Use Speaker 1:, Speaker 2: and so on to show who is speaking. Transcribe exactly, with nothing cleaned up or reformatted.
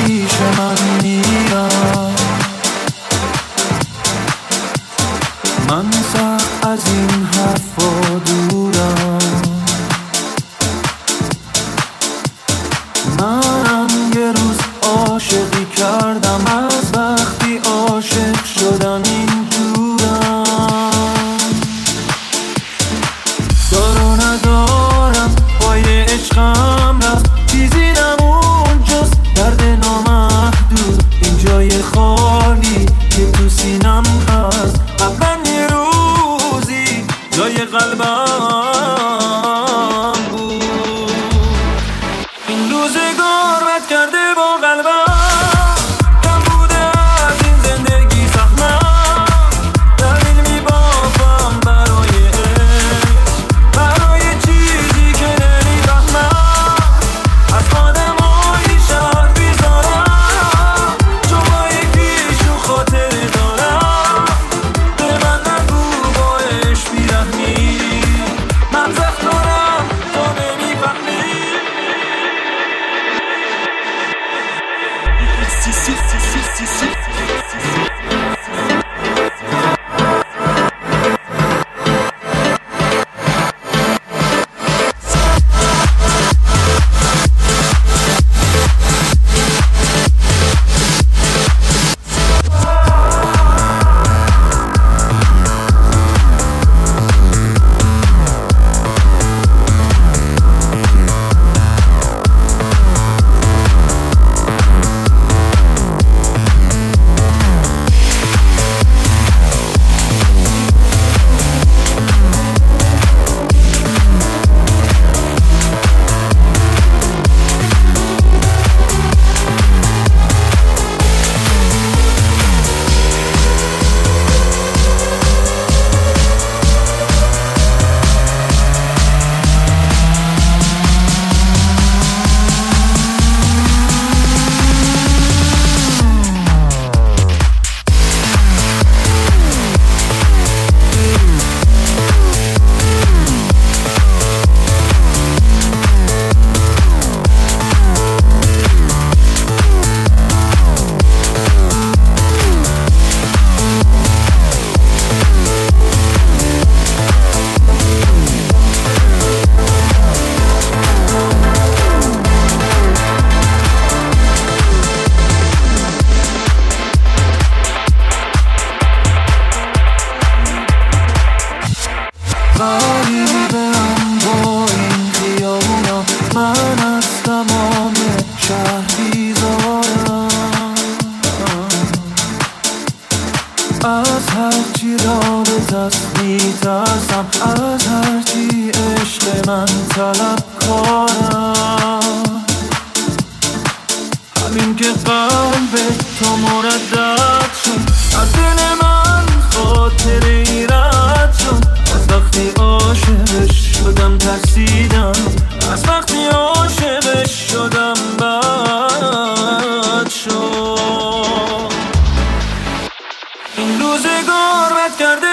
Speaker 1: پیش من میاد. من سخت از این حرفا دورم، منم یه روز عاشقی کردم، از وقتی عاشق شدم اینجورم. دار و ندارم پای عشقم رفت، چیزی نمون جز درد نامحدود. این جای خالی که تو سینم هست، قبلا یه روزی جای قلبم بود. این روزگار بد کرده با قلبم، کم بوده از این زندگی سخمم. دلیل میبافم برای عشق، برای چیزی که نمیفهمم. از آدمای شهر بیزارم، چون با یکیشون خاطره دارم. به من نگو با عشق بیرحمی، من زخم دارم تو نمیفهمی. Si, si, si, si, si, si. غریبم با این خیابونا، من از تمام شهر بیزارم. از هرچی رابطست میترسم، از هرچی عشق من طلبکارم. همین که قلب تو مردد شد، از دل من خاطره ای رد شد. از وقتی عاشقش شدم ترسیدم، از وقتی عاشقش شدم بد شد. این روزگار بد کرده